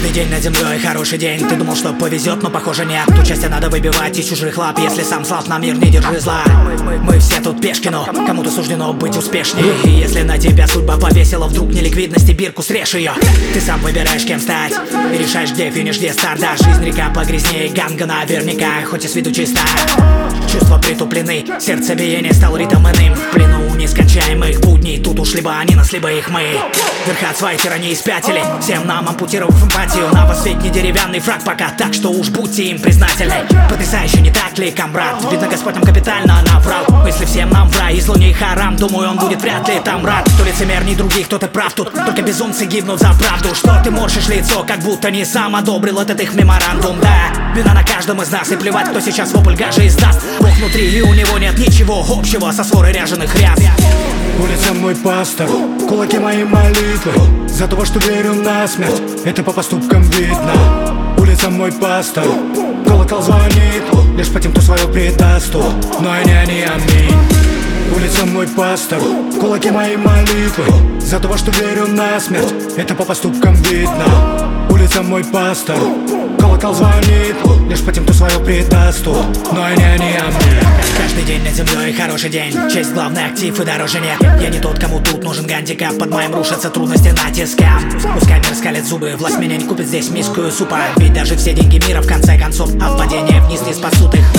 Каждый день над землей хороший день. Ты думал, что повезет, но похоже нет. Ту часть надо выбивать из чужих лап. Если сам слаб, на мир не держи зла. Мы все тут пешки, но кому-то суждено быть успешней. И если на тебя судьба повесила, вдруг неликвидности бирку срежь ее. Ты сам выбираешь, кем стать, и решаешь, где финиш, где старт. Да, жизнь река погрязнее ганга наверняка, хоть и с виду чиста. Чувства притуплены, сердцебиение стал ритм иным. В плену нескончаемых будней, тут уж либо они нас, либо их мы. Верха от своей тирании спятили, всем нам ампутировав эмпатию. На вас ведь не деревянный фраг пока, так что уж будьте им признательны. Потрясающе, не так ли, комрад? Видно, Господь нам капитально наврал. Мысли всем нам в рай, и зло не харам. Думаю, он будет вряд ли там рад. Кто лицемерней других, кто ты прав тут. Только безумцы гибнут за правду. Что ты морщишь лицо, как будто не сам одобрил этот их меморандум. Да, вина на каждом из нас, и плевать, кто сейчас вопль гажи издаст. Бог внутри, и у него нет ничего общего со сворой ряженых ряс. Улица мой пастор, кулаки мои молитвы. За того, что верю на смерть, это по поступкам видно. Улица мой пастор, колокол звонит лишь по тем, кто свое предаст. Но и не они, аминь. Улица мой пастор, кулаки мои молитвы. За того, что верю на смерть, это по поступкам видно. Улица мой пастор, колокол звонит лишь по тем, кто свое предаст. Но и не они, аминь. Каждый день над землей хороший день. Честь главный актив и дороже нет. Я не тот, кому тут нужен гандикап. Под моим рушатся трудности натиска. Пускай мир скалит зубы, власть меня не купит здесь миску супа. Ведь даже все деньги мира в конце концов от падения вниз не спасут их.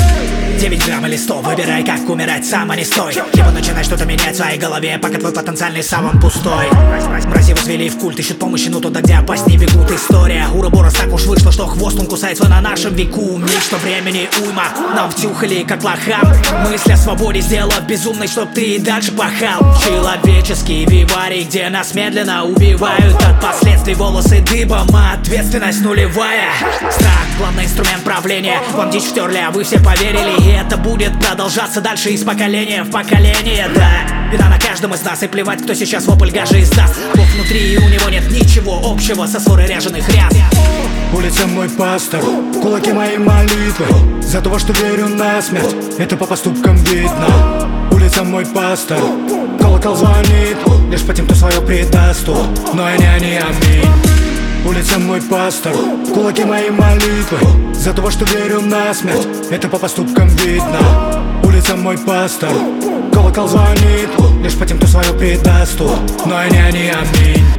9 грамм или 100, выбирай, как умирать сам, а не стой. Либо начинай что-то менять в своей голове, пока твой потенциальный сам он пустой. Мрази возвели в культ, ищут помощи, но туда, где опаснее бегут. История Ураборос так уж вышло, что хвост он кусает свой на нашем веку. Миг, что времени уйма, нам втюхали, как лохам. Мысль о свободе сделав безумной, чтоб ты и дальше пахал. Человеческие виварий, где нас медленно убивают. От последствий волосы дыбом, а ответственность нулевая. Страх, главный инструмент правления. Вам дичь втерли, а вы все поверили. И это будет продолжаться дальше из поколения в поколение, да. Вина на каждом из нас, и плевать, кто сейчас вопль гажи издаст. Бог внутри, и у него нет ничего общего со сворой ряженых ряс. Улица мой пастор, кулаки мои молитвы. За того, что верю на смерть, это по поступкам видно. Улица мой пастор, колокол звонит лишь по тем, кто свое предаст. Но и не они, аминь. Улица мой пастор, кулаки мои молитвы. За того, что верю на смерть, это по поступкам видно. Улица мой пастор, колокол звонит лишь по тем, кто свое предаст. Но и не они, аминь.